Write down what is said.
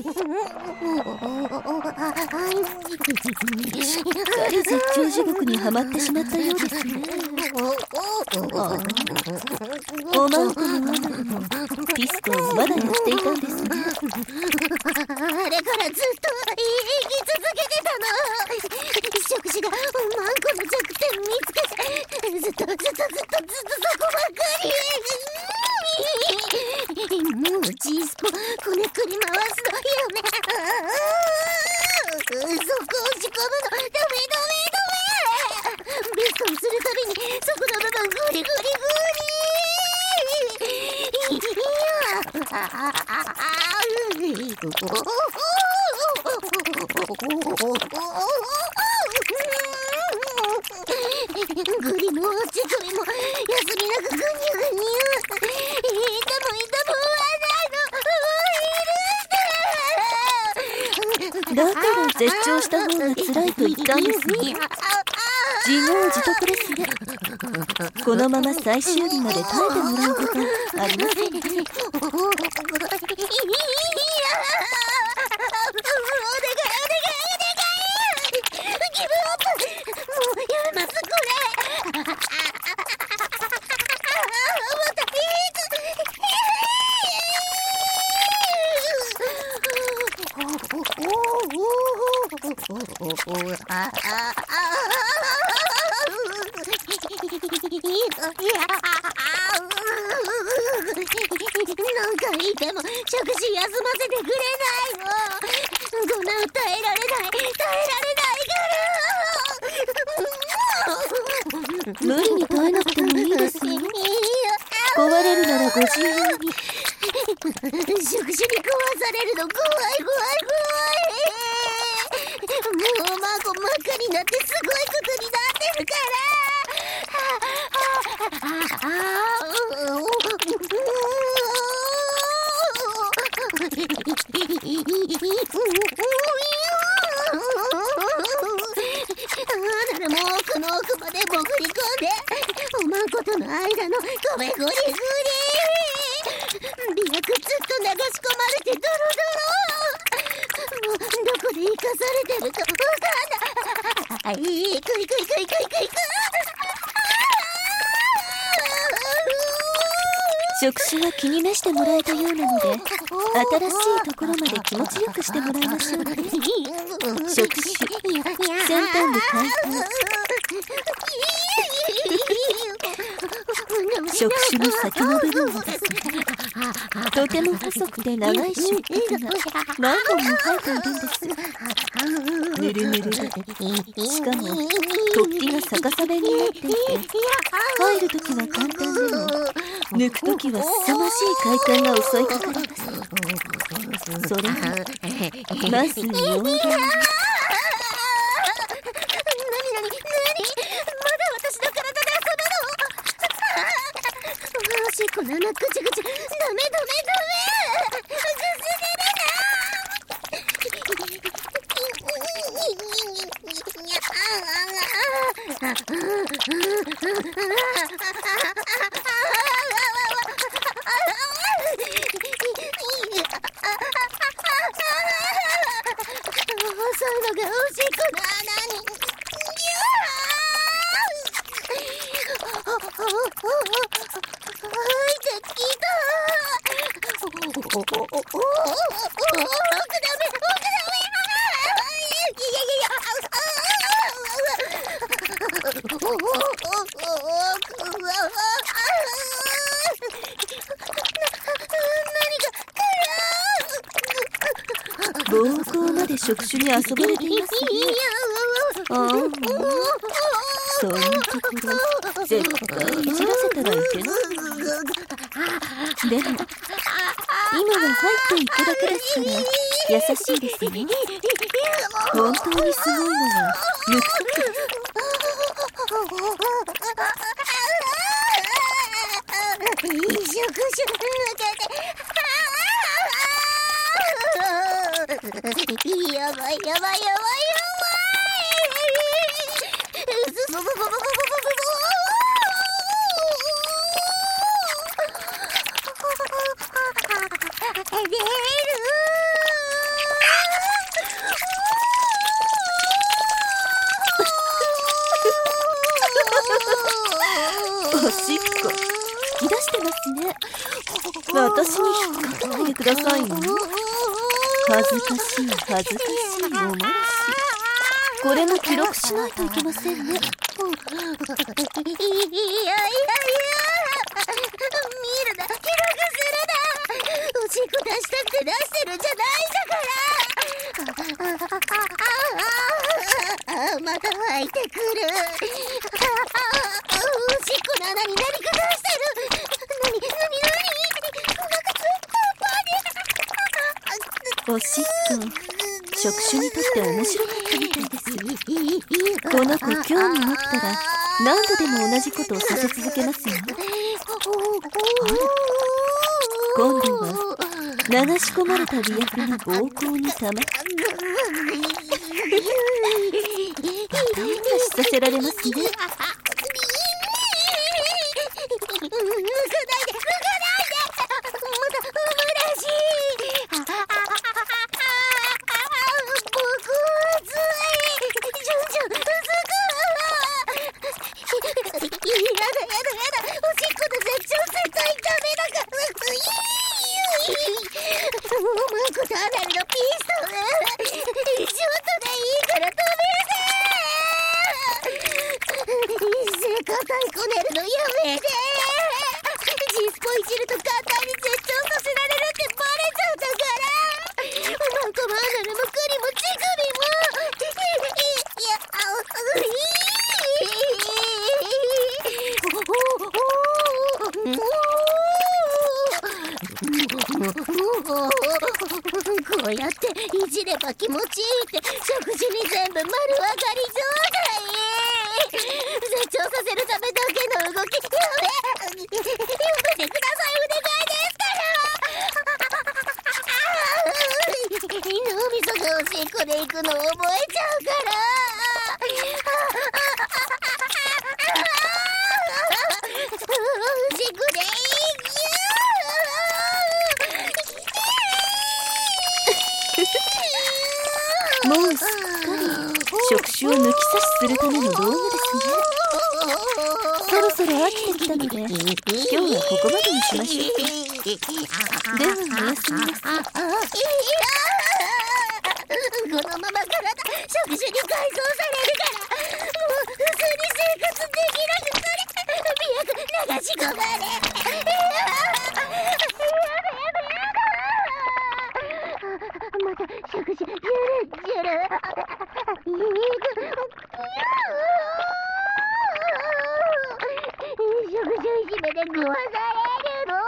しっかり絶頂地獄にはまってしまったようですね。おまんこの女もディスコをまだやっていたんですね。 あれからずっと生き続けてたの。触手がおまんこの弱点見つけて、ずっとそこばっかり。もう G スポこねくり回すのやめ。そこ押し込むのダメ。ベストをするたびにそこの部分グリグリグリ。グリも落ちグリも休みなくグニュグニュ。痛もはないの。 だから絶頂した方が辛いと言ったんですね。自業自得ですね。このまま最終日まで耐えてもらうことありませんね。 何回言っても触手休ませてくれないの。こんな耐えられないから。無理に耐えなくてもいいですよ。壊れるならご自由に。 触手に壊されるの怖い。もう孫真っ赤になってすごいことになってるから。ならもう奥の奥まで潜り込んでおまんことの間のゴリゴリ美薬ずっと流し込まれてドロドロ。もうどこで生かされてるかわかんない。行く。 触手は気に召してもらえたようなので、新しいところまで気持ちよくしてもらいましょうね。触手先端部開放。触手の先の部分はですね、とても細くて長い触角が何本も生えているんです。ぬるぬるで、しかも突起が逆さまになっていて、入るときは簡単でも抜くときは凄まじい快感が襲いかかります。それはまず尿道。こんなぐちぐちダメぐす細いのがおしっこの穴に膀胱まで触手に遊ばれていますね。そんなところ絶対いじらせたらいけない。でも今は入っていくだけですから優しいですね。本当にすごいのは抜くときです。 やばい出るき出してますね。私に引っ掛けないでくださいよ。恥ずかしい恥ずかしいおもらし。これも記録しないといけませんね。 いやいや見るな、記録するな。おしっこ出したくて出してるんじゃないんだから。また湧いてくる。おしっこの穴に何か出してる。何おしっこ、触手にとって面白かったみたいです。この子興味持ったら何度でも同じことをさせ続けますよ。今度は流し込まれた媚薬が膀胱にたまってパタンとしさせられますね。こうやっていじれば気持ちいいって食事に全部丸分かり状態。成長させるためだけの動き。やめてください、お願いですから。脳みそがおしっこで行くのを覚えちゃうから。おしっこでいい。 もうすっかり触手を抜き差しするための道具ですね。そろそろ飽きてきたので今日はここまでにしましょう。ではおやすみなさい。 このまま体触手に改造されるからもう普通に生活できなくなる。流し込まれ。また触手ジュルジュル。触手いじめで食わされるの。